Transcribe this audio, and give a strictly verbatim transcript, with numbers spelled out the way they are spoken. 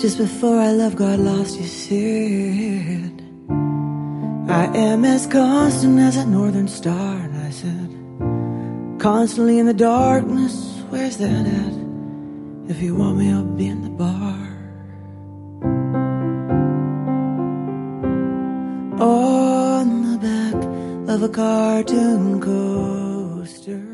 Just before I love got lost, you said I am as constant as a northern star. And I said, constantly in the darkness, where's that at? If you want me, I'll be in the bar. On the back of a cartoon coaster.